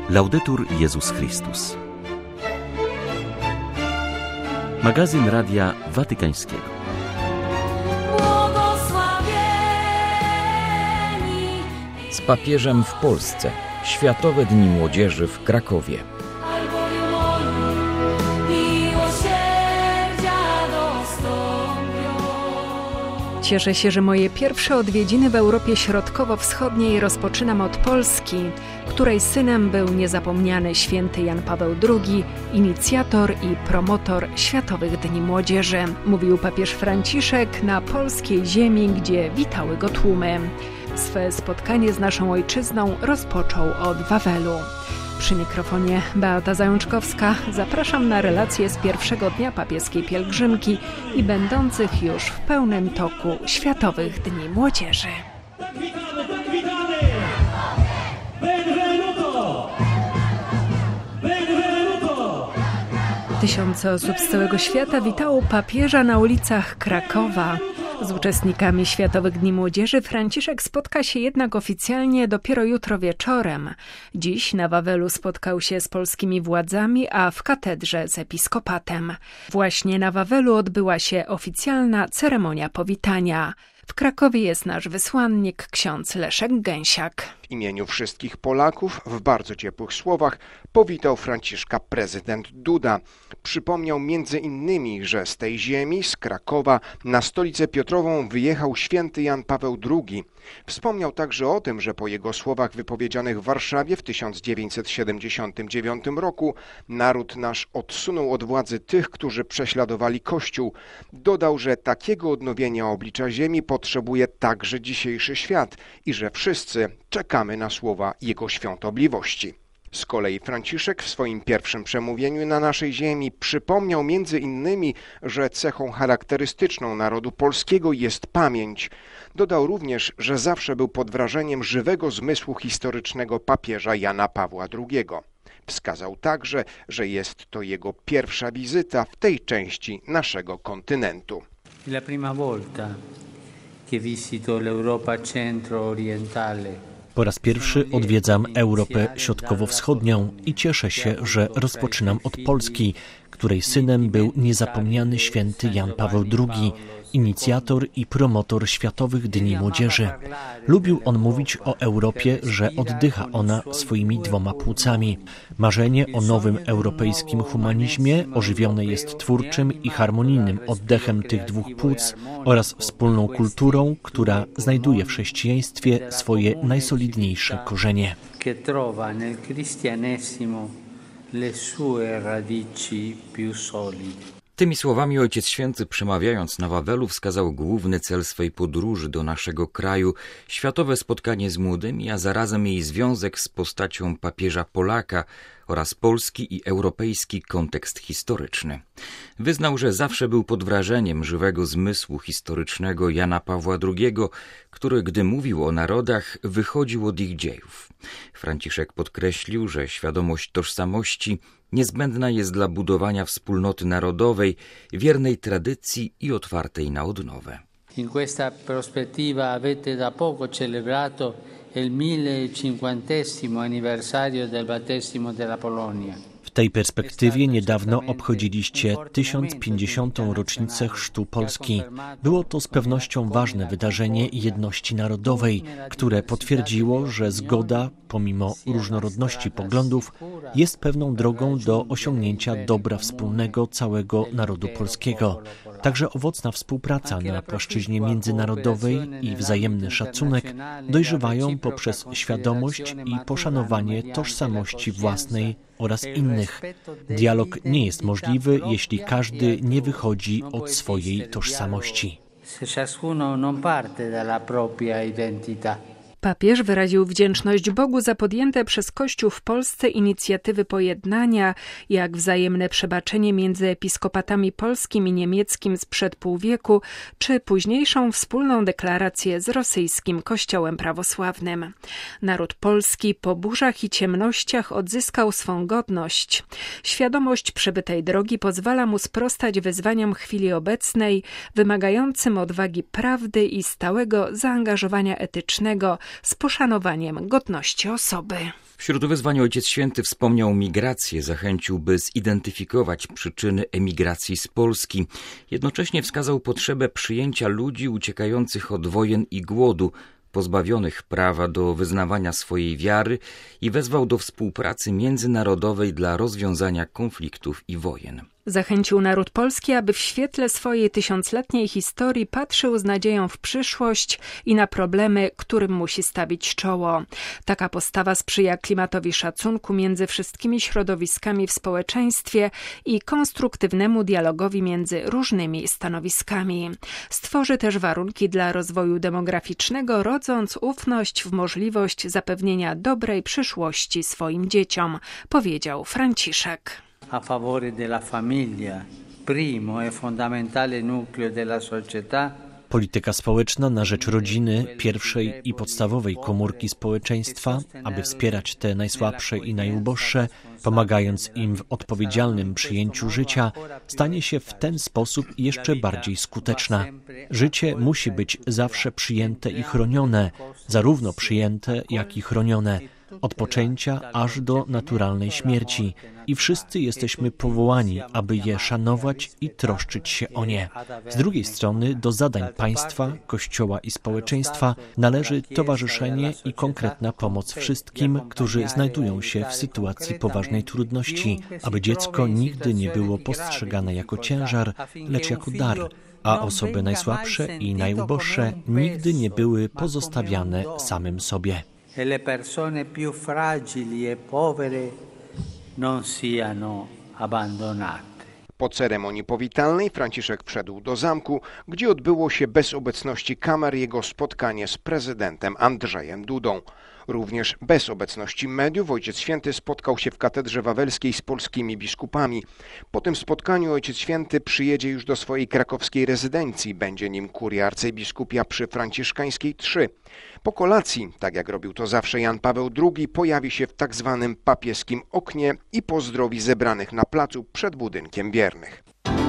Laudetur Jezus Chrystus. Magazyn Radia Watykańskiego. Z papieżem w Polsce. Światowe Dni Młodzieży w Krakowie. Cieszę się, że moje pierwsze odwiedziny w Europie Środkowo-Wschodniej rozpoczynam od Polski, której synem był niezapomniany święty Jan Paweł II, inicjator i promotor Światowych Dni Młodzieży. Mówił papież Franciszek na polskiej ziemi, gdzie witały go tłumy. Swe spotkanie z naszą ojczyzną rozpoczął od Wawelu. Przy mikrofonie Beata Zajączkowska zapraszam na relacje z pierwszego dnia papieskiej pielgrzymki i będących już w pełnym toku Światowych Dni Młodzieży. Tysiące osób z całego świata witało papieża na ulicach Krakowa. Z uczestnikami Światowych Dni Młodzieży Franciszek spotka się jednak oficjalnie dopiero jutro wieczorem. Dziś na Wawelu spotkał się z polskimi władzami, a w katedrze z episkopatem. Właśnie na Wawelu odbyła się oficjalna ceremonia powitania. W Krakowie jest nasz wysłannik, ksiądz Leszek Gęsiak. W imieniu wszystkich Polaków w bardzo ciepłych słowach powitał Franciszka prezydent Duda. Przypomniał między innymi, że z tej ziemi, z Krakowa, na stolicę Piotrową wyjechał święty Jan Paweł II. Wspomniał także o tym, że po jego słowach wypowiedzianych w Warszawie w 1979 roku naród nasz odsunął od władzy tych, którzy prześladowali Kościół. Dodał, że takiego odnowienia oblicza ziemi potrzebuje także dzisiejszy świat i że wszyscy czekamy na słowa jego świątobliwości. Z kolei Franciszek w swoim pierwszym przemówieniu na naszej ziemi przypomniał między innymi, że cechą charakterystyczną narodu polskiego jest pamięć. Dodał również, że zawsze był pod wrażeniem żywego zmysłu historycznego papieża Jana Pawła II. Wskazał także, że jest to jego pierwsza wizyta w tej części naszego kontynentu. La prima volta che visito l'Europa centro-orientale. Po raz pierwszy odwiedzam Europę Środkowo-Wschodnią i cieszę się, że rozpoczynam od Polski, której synem był niezapomniany święty Jan Paweł II, inicjator i promotor Światowych Dni Młodzieży. Lubił on mówić o Europie, że oddycha ona swoimi dwoma płucami. Marzenie o nowym europejskim humanizmie ożywione jest twórczym i harmonijnym oddechem tych dwóch płuc oraz wspólną kulturą, która znajduje w chrześcijaństwie swoje najsolidniejsze korzenie. Le sue radici più solide. Tymi słowami Ojciec Święty, przemawiając na Wawelu, wskazał główny cel swej podróży do naszego kraju, światowe spotkanie z młodymi, a zarazem jej związek z postacią papieża Polaka oraz polski i europejski kontekst historyczny. Wyznał, że zawsze był pod wrażeniem żywego zmysłu historycznego Jana Pawła II, który, gdy mówił o narodach, wychodził od ich dziejów. Franciszek podkreślił, że świadomość tożsamości niezbędna jest dla budowania wspólnoty narodowej, wiernej tradycji i otwartej na odnowę. In questa prospettiva avete da poco celebrato il 1050 anniversario del battesimo della Polonia. W tej perspektywie niedawno obchodziliście 1050. rocznicę chrztu Polski. Było to z pewnością ważne wydarzenie jedności narodowej, które potwierdziło, że zgoda, pomimo różnorodności poglądów, jest pewną drogą do osiągnięcia dobra wspólnego całego narodu polskiego. Także owocna współpraca na płaszczyźnie międzynarodowej i wzajemny szacunek dojrzewają poprzez świadomość i poszanowanie tożsamości własnej oraz innych. Dialog nie jest możliwy, jeśli każdy nie wychodzi od swojej tożsamości. Papież wyraził wdzięczność Bogu za podjęte przez Kościół w Polsce inicjatywy pojednania, jak wzajemne przebaczenie między episkopatami polskim i niemieckim sprzed pół wieku, czy późniejszą wspólną deklarację z rosyjskim Kościołem prawosławnym. Naród polski po burzach i ciemnościach odzyskał swą godność. Świadomość przebytej drogi pozwala mu sprostać wyzwaniom chwili obecnej, wymagającym odwagi prawdy i stałego zaangażowania etycznego, z poszanowaniem godności osoby. Wśród wyzwań Ojciec Święty wspomniał migrację, zachęcił, by zidentyfikować przyczyny emigracji z Polski. Jednocześnie wskazał potrzebę przyjęcia ludzi uciekających od wojen i głodu, pozbawionych prawa do wyznawania swojej wiary i wezwał do współpracy międzynarodowej dla rozwiązania konfliktów i wojen. Zachęcił naród polski, aby w świetle swojej tysiącletniej historii patrzył z nadzieją w przyszłość i na problemy, którym musi stawić czoło. Taka postawa sprzyja klimatowi szacunku między wszystkimi środowiskami w społeczeństwie i konstruktywnemu dialogowi między różnymi stanowiskami. Stworzy też warunki dla rozwoju demograficznego, rodząc ufność w możliwość zapewnienia dobrej przyszłości swoim dzieciom, powiedział Franciszek. A favore della famiglia, primo e fondamentale nucleo della società. Polityka społeczna na rzecz rodziny, pierwszej i podstawowej komórki społeczeństwa, aby wspierać te najsłabsze i najuboższe, pomagając im w odpowiedzialnym przyjęciu życia, stanie się w ten sposób jeszcze bardziej skuteczna. Życie musi być zawsze przyjęte i chronione, zarówno przyjęte, jak i chronione, od poczęcia aż do naturalnej śmierci. I wszyscy jesteśmy powołani, aby je szanować i troszczyć się o nie. Z drugiej strony do zadań państwa, Kościoła i społeczeństwa należy towarzyszenie i konkretna pomoc wszystkim, którzy znajdują się w sytuacji poważnej trudności, aby dziecko nigdy nie było postrzegane jako ciężar, lecz jako dar, a osoby najsłabsze i najuboższe nigdy nie były pozostawiane samym sobie. E le persone più fragili e povere non siano abbandonate. Po ceremonii powitalnej Franciszek wszedł do zamku, gdzie odbyło się bez obecności kamer jego spotkanie z prezydentem Andrzejem Dudą. Również bez obecności mediów Ojciec Święty spotkał się w katedrze wawelskiej z polskimi biskupami. Po tym spotkaniu Ojciec Święty przyjedzie już do swojej krakowskiej rezydencji. Będzie nim kuria arcybiskupia przy Franciszkańskiej 3. Po kolacji, tak jak robił to zawsze Jan Paweł II, pojawi się w tak zwanym papieskim oknie i pozdrowi zebranych na placu przed budynkiem wiernych.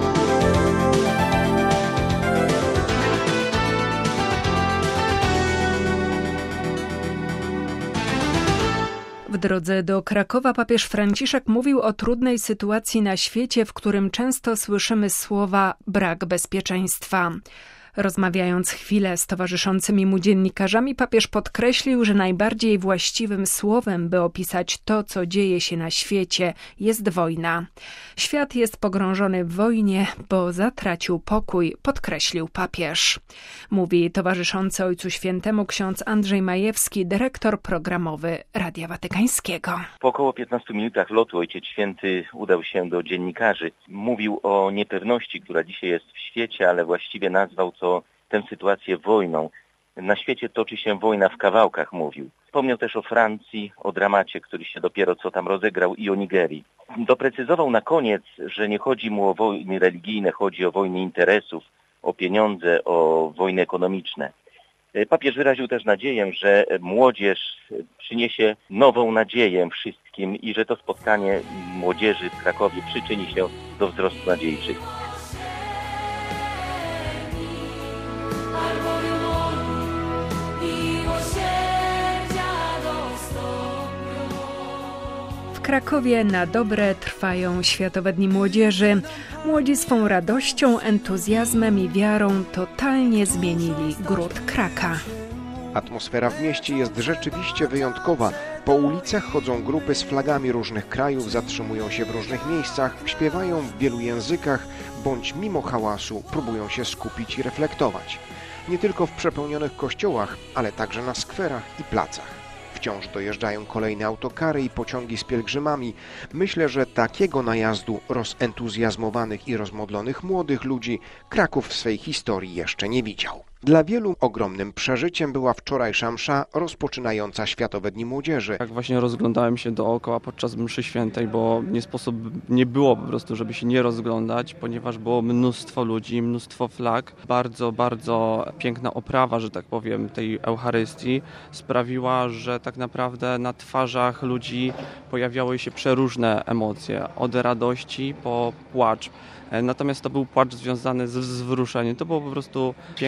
W drodze do Krakowa papież Franciszek mówił o trudnej sytuacji na świecie, w którym często słyszymy słowa brak bezpieczeństwa. Rozmawiając chwilę z towarzyszącymi mu dziennikarzami, papież podkreślił, że najbardziej właściwym słowem, by opisać to, co dzieje się na świecie, jest wojna. Świat jest pogrążony w wojnie, bo zatracił pokój, podkreślił papież. Mówi towarzyszący Ojcu Świętemu ksiądz Andrzej Majewski, dyrektor programowy Radia Watykańskiego. Po około 15 minutach lotu Ojciec Święty udał się do dziennikarzy. Mówił o niepewności, która dzisiaj jest w świecie, ale właściwie nazwał tę sytuację wojną. Na świecie toczy się wojna w kawałkach, mówił. Wspomniał też o Francji, o dramacie, który się dopiero co tam rozegrał, i o Nigerii. Doprecyzował na koniec, że nie chodzi mu o wojny religijne, chodzi o wojny interesów, o pieniądze, o wojny ekonomiczne. Papież wyraził też nadzieję, że młodzież przyniesie nową nadzieję wszystkim i że to spotkanie młodzieży w Krakowie przyczyni się do wzrostu nadziei wszystkich. W Krakowie na dobre trwają Światowe Dni Młodzieży. Młodzi swą radością, entuzjazmem i wiarą totalnie zmienili gród Kraka. Atmosfera w mieście jest rzeczywiście wyjątkowa. Po ulicach chodzą grupy z flagami różnych krajów, zatrzymują się w różnych miejscach, śpiewają w wielu językach, bądź mimo hałasu próbują się skupić i reflektować. Nie tylko w przepełnionych kościołach, ale także na skwerach i placach. Wciąż dojeżdżają kolejne autokary i pociągi z pielgrzymami. Myślę, że takiego najazdu rozentuzjazmowanych i rozmodlonych młodych ludzi Kraków w swej historii jeszcze nie widział. Dla wielu ogromnym przeżyciem była wczorajsza msza rozpoczynająca Światowe Dni Młodzieży. Tak właśnie rozglądałem się dookoła podczas mszy świętej, bo nie było po prostu, żeby się nie rozglądać, ponieważ było mnóstwo ludzi, mnóstwo flag. Bardzo, bardzo piękna oprawa, że tak powiem, tej Eucharystii sprawiła, że tak naprawdę na twarzach ludzi pojawiały się przeróżne emocje, od radości po płacz. Natomiast to był płacz związany z wzruszeniem. To było po prostu piękne wzruszenie.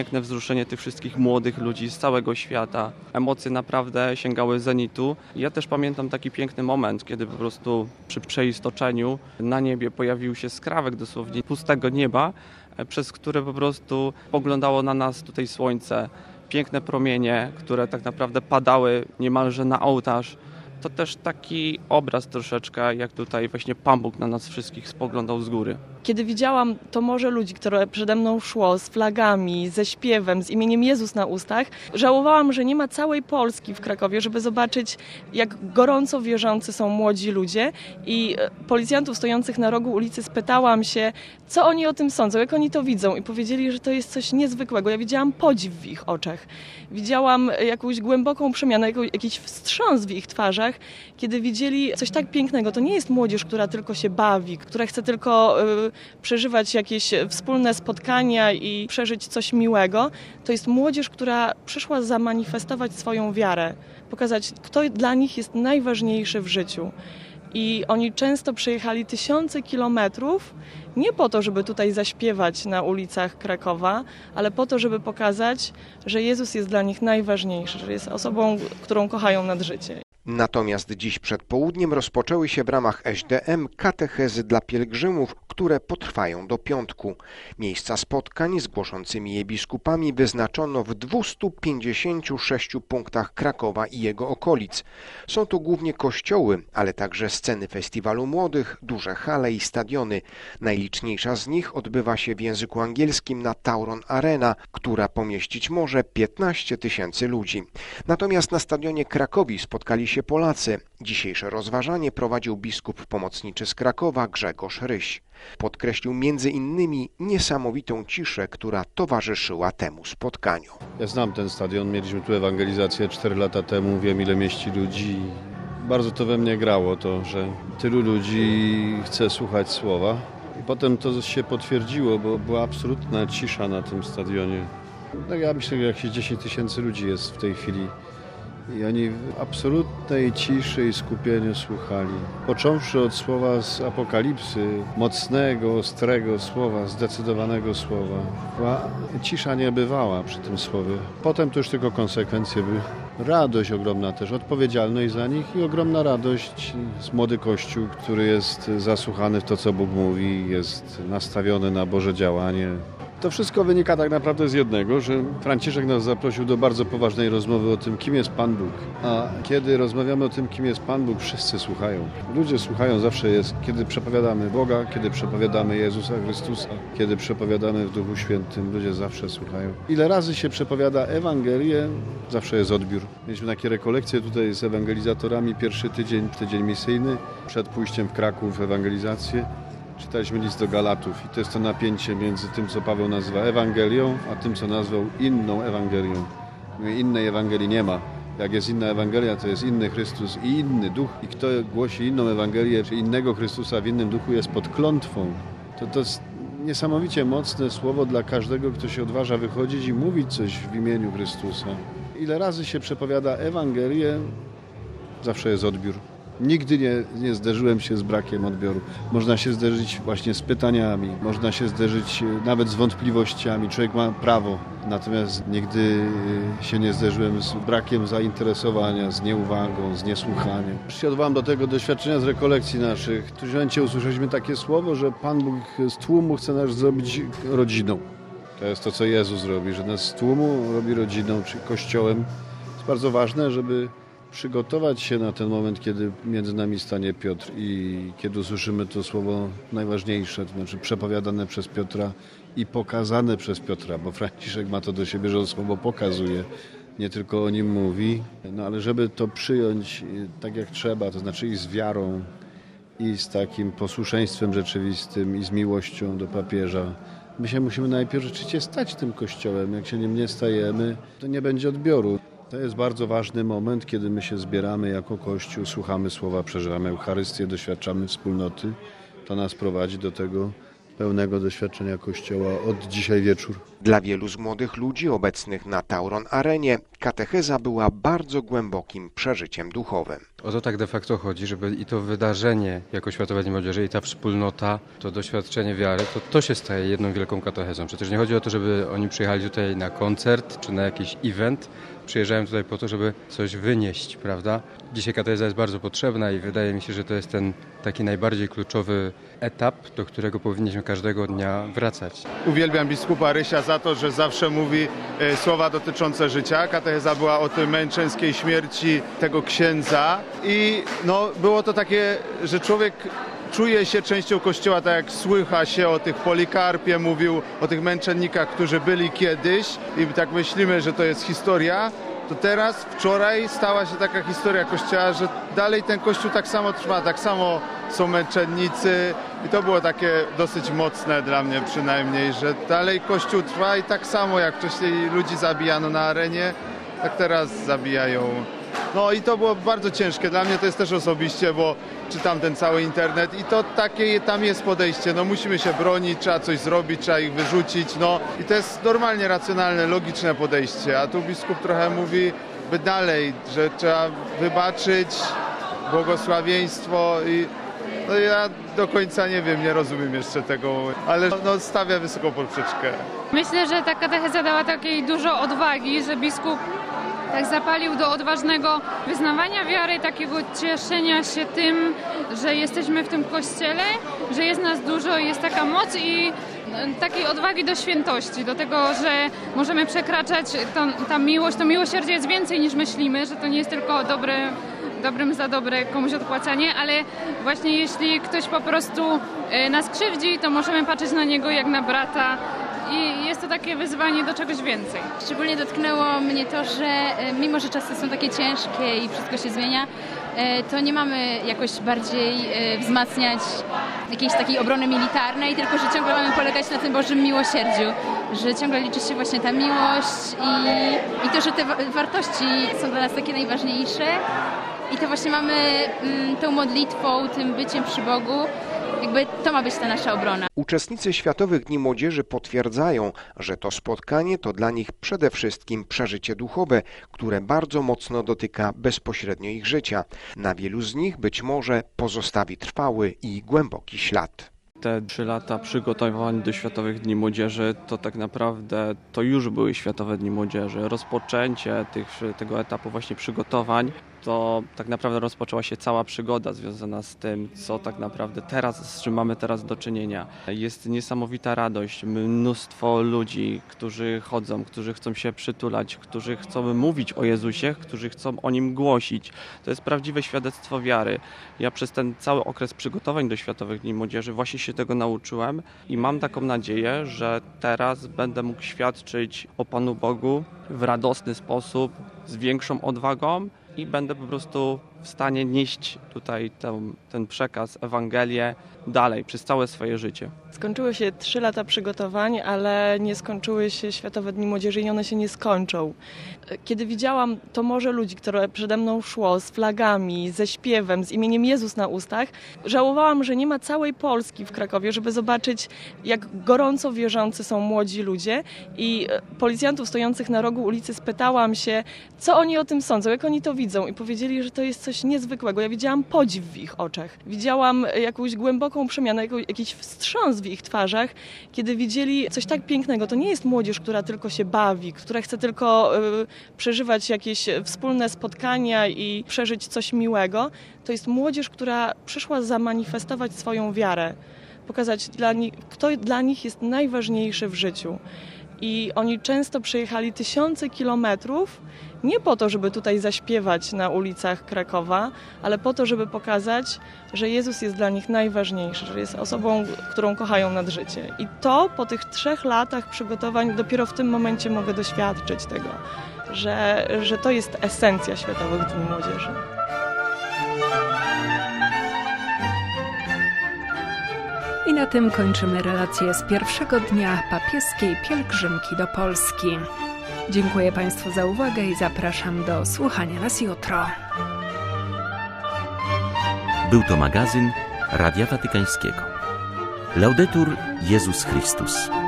wzruszenie tych wszystkich młodych ludzi z całego świata. Emocje naprawdę sięgały zenitu. Ja też pamiętam taki piękny moment, kiedy po prostu przy przeistoczeniu na niebie pojawił się skrawek dosłownie pustego nieba, przez które po prostu poglądało na nas tutaj słońce. Piękne promienie, które tak naprawdę padały niemalże na ołtarz. To też taki obraz troszeczkę, jak tutaj właśnie Pan Bóg na nas wszystkich spoglądał z góry. Kiedy widziałam to morze ludzi, które przede mną szło z flagami, ze śpiewem, z imieniem Jezus na ustach, żałowałam, że nie ma całej Polski w Krakowie, żeby zobaczyć, jak gorąco wierzący są młodzi ludzie. I policjantów stojących na rogu ulicy spytałam się, co oni o tym sądzą, jak oni to widzą. I powiedzieli, że to jest coś niezwykłego. Ja widziałam podziw w ich oczach. Widziałam jakąś głęboką przemianę, jakiś wstrząs w ich twarzach, kiedy widzieli coś tak pięknego. To nie jest młodzież, która tylko się bawi, która chce tylko przeżywać jakieś wspólne spotkania i przeżyć coś miłego. To jest młodzież, która przyszła zamanifestować swoją wiarę, pokazać, kto dla nich jest najważniejszy w życiu. I oni często przejechali tysiące kilometrów nie po to, żeby tutaj zaśpiewać na ulicach Krakowa, ale po to, żeby pokazać, że Jezus jest dla nich najważniejszy, że jest osobą, którą kochają nad życie. Natomiast dziś przed południem rozpoczęły się w ramach SDM katechezy dla pielgrzymów, które potrwają do piątku. Miejsca spotkań z głoszącymi je biskupami wyznaczono w 256 punktach Krakowa i jego okolic. Są to głównie kościoły, ale także sceny festiwalu młodych, duże hale i stadiony. Najliczniejsza z nich odbywa się w języku angielskim na Tauron Arena, która pomieścić może 15 000 ludzi. Natomiast na stadionie Krakowi spotkali się Polacy. Dzisiejsze rozważanie prowadził biskup pomocniczy z Krakowa Grzegorz Ryś. Podkreślił między innymi niesamowitą ciszę, która towarzyszyła temu spotkaniu. Ja znam ten stadion, mieliśmy tu ewangelizację 4 lata temu, wiem ile mieści ludzi. Bardzo to we mnie grało, to, że tylu ludzi chce słuchać słowa. I potem to się potwierdziło, bo była absolutna cisza na tym stadionie. No ja myślę, że jakieś 10 000 ludzi jest w tej chwili. I oni w absolutnej ciszy i skupieniu słuchali. Począwszy od słowa z Apokalipsy, mocnego, ostrego słowa, zdecydowanego słowa. Była cisza niebywała przy tym słowie. Potem to już tylko konsekwencje były. Radość ogromna też, odpowiedzialność za nich i ogromna radość z młody Kościół, który jest zasłuchany w to, co Bóg mówi, jest nastawiony na Boże działanie. To wszystko wynika tak naprawdę z jednego, że Franciszek nas zaprosił do bardzo poważnej rozmowy o tym, kim jest Pan Bóg. A kiedy rozmawiamy o tym, kim jest Pan Bóg, wszyscy słuchają. Ludzie słuchają zawsze jest, kiedy przepowiadamy Boga, kiedy przepowiadamy Jezusa Chrystusa, kiedy przepowiadamy w Duchu Świętym, ludzie zawsze słuchają. Ile razy się przepowiada Ewangelię, zawsze jest odbiór. Mieliśmy takie rekolekcje tutaj z ewangelizatorami, pierwszy tydzień misyjny, przed pójściem w Kraków ewangelizację. Czytaliśmy list do Galatów i to jest to napięcie między tym, co Paweł nazywa Ewangelią, a tym, co nazwał inną Ewangelią. Innej Ewangelii nie ma. Jak jest inna Ewangelia, to jest inny Chrystus i inny Duch. I kto głosi inną Ewangelię, czy innego Chrystusa w innym duchu, jest pod klątwą. To jest niesamowicie mocne słowo dla każdego, kto się odważa wychodzić i mówić coś w imieniu Chrystusa. Ile razy się przepowiada Ewangelię, zawsze jest odbiór. Nigdy nie zderzyłem się z brakiem odbioru. Można się zderzyć właśnie z pytaniami, można się zderzyć nawet z wątpliwościami. Człowiek ma prawo, natomiast nigdy się nie zderzyłem z brakiem zainteresowania, z nieuwagą, z niesłuchaniem. Się odwołam do tego doświadczenia z rekolekcji naszych. W którymś momencie usłyszeliśmy takie słowo, że Pan Bóg z tłumu chce nas zrobić rodziną. To jest to, co Jezus robi, że nas z tłumu robi rodziną, czy Kościołem. Jest bardzo ważne, żeby przygotować się na ten moment, kiedy między nami stanie Piotr i kiedy usłyszymy to słowo najważniejsze, to znaczy przepowiadane przez Piotra i pokazane przez Piotra, bo Franciszek ma to do siebie, że on słowo pokazuje, nie tylko o nim mówi, no ale żeby to przyjąć tak jak trzeba, to znaczy i z wiarą, i z takim posłuszeństwem rzeczywistym, i z miłością do papieża. My się musimy najpierw rzeczywiście stać tym Kościołem. Jak się nim nie stajemy, to nie będzie odbioru. To jest bardzo ważny moment, kiedy my się zbieramy jako Kościół, słuchamy słowa, przeżywamy Eucharystię, doświadczamy wspólnoty. To nas prowadzi do tego pełnego doświadczenia Kościoła od dzisiaj wieczór. Dla wielu z młodych ludzi obecnych na Tauron Arenie katecheza była bardzo głębokim przeżyciem duchowym. O to tak de facto chodzi, żeby i to wydarzenie jako Światowe Dni Młodzieży, i ta wspólnota, to doświadczenie wiary, to się staje jedną wielką katechezą. Przecież nie chodzi o to, żeby oni przyjechali tutaj na koncert czy na jakiś event. Przyjeżdżają tutaj po to, żeby coś wynieść, prawda? Dzisiaj katecheza jest bardzo potrzebna i wydaje mi się, że to jest ten taki najbardziej kluczowy etap, do którego powinniśmy każdego dnia wracać. Uwielbiam biskupa Rysia za to, że zawsze mówi słowa dotyczące życia. Katecheza była o tej męczeńskiej śmierci tego księdza i było to takie, że człowiek czuje się częścią Kościoła, tak jak słycha się o tych Polikarpie, mówił o tych męczennikach, którzy byli kiedyś i tak myślimy, że to jest historia, to teraz, wczoraj stała się taka historia Kościoła, że dalej ten Kościół tak samo trwa, tak samo są męczennicy i to było takie dosyć mocne dla mnie przynajmniej, że dalej Kościół trwa i tak samo jak wcześniej ludzi zabijano na arenie, tak teraz zabijają. I to było bardzo ciężkie. Dla mnie to jest też osobiście, bo czytam ten cały internet i to takie tam jest podejście. Musimy się bronić, trzeba coś zrobić, trzeba ich wyrzucić. I to jest normalnie racjonalne, logiczne podejście. A tu biskup trochę mówi, by dalej, że trzeba wybaczyć, błogosławieństwo i ja do końca nie wiem, nie rozumiem jeszcze tego, ale stawia wysoką poprzeczkę. Myślę, że ta katecheza dała takiej dużo odwagi, że biskup tak zapalił do odważnego wyznawania wiary, takiego cieszenia się tym, że jesteśmy w tym Kościele, że jest nas dużo, jest taka moc i takiej odwagi do świętości, do tego, że możemy przekraczać ta miłość. To miłosierdzie jest więcej niż myślimy, że to nie jest tylko dobrym za dobre komuś odpłacanie, ale właśnie jeśli ktoś po prostu nas krzywdzi, to możemy patrzeć na niego jak na brata. I jest to takie wyzwanie do czegoś więcej. Szczególnie dotknęło mnie to, że mimo, że czasy są takie ciężkie i wszystko się zmienia, to nie mamy jakoś bardziej wzmacniać jakiejś takiej obrony militarnej, tylko że ciągle mamy polegać na tym Bożym miłosierdziu, że ciągle liczy się właśnie ta miłość i to, że te wartości są dla nas takie najważniejsze i to właśnie mamy tą modlitwą, tym byciem przy Bogu. To ma być ta nasza obrona. Uczestnicy Światowych Dni Młodzieży potwierdzają, że to spotkanie to dla nich przede wszystkim przeżycie duchowe, które bardzo mocno dotyka bezpośrednio ich życia. Na wielu z nich być może pozostawi trwały i głęboki ślad. Te 3 lata przygotowań do Światowych Dni Młodzieży to tak naprawdę to już były Światowe Dni Młodzieży. Rozpoczęcie tego etapu właśnie przygotowań to tak naprawdę rozpoczęła się cała przygoda związana z tym, co tak naprawdę teraz, z czym mamy teraz do czynienia. Jest niesamowita radość, mnóstwo ludzi, którzy chodzą, którzy chcą się przytulać, którzy chcą mówić o Jezusie, którzy chcą o Nim głosić. To jest prawdziwe świadectwo wiary. Ja przez ten cały okres przygotowań do Światowych Dni Młodzieży właśnie się tego nauczyłem i mam taką nadzieję, że teraz będę mógł świadczyć o Panu Bogu w radosny sposób, z większą odwagą i będę po prostu w stanie nieść tutaj ten przekaz, Ewangelię dalej przez całe swoje życie. Skończyły się 3 lata przygotowań, ale nie skończyły się Światowe Dni Młodzieży i one się nie skończą. Kiedy widziałam to morze ludzi, które przede mną szło z flagami, ze śpiewem, z imieniem Jezus na ustach, żałowałam, że nie ma całej Polski w Krakowie, żeby zobaczyć, jak gorąco wierzący są młodzi ludzie i policjantów stojących na rogu ulicy spytałam się, co oni o tym sądzą, jak oni to widzą i powiedzieli, że to jest coś niezwykłego. Ja widziałam podziw w ich oczach. Widziałam jakąś głęboką przemianę, jakiś wstrząs w ich twarzach, kiedy widzieli coś tak pięknego. To nie jest młodzież, która tylko się bawi, która chce tylko przeżywać jakieś wspólne spotkania i przeżyć coś miłego. To jest młodzież, która przyszła zamanifestować swoją wiarę, pokazać kto dla nich jest najważniejszy w życiu. I oni często przejechali tysiące kilometrów nie po to, żeby tutaj zaśpiewać na ulicach Krakowa, ale po to, żeby pokazać, że Jezus jest dla nich najważniejszy, że jest osobą, którą kochają nad życie. I to po tych 3 latach przygotowań dopiero w tym momencie mogę doświadczyć tego, że to jest esencja Światowych Dni Młodzieży. I na tym kończymy relację z pierwszego dnia papieskiej pielgrzymki do Polski. Dziękuję Państwu za uwagę i zapraszam do słuchania nas jutro. Był to magazyn Radia Watykańskiego. Laudetur Jezus Chrystus.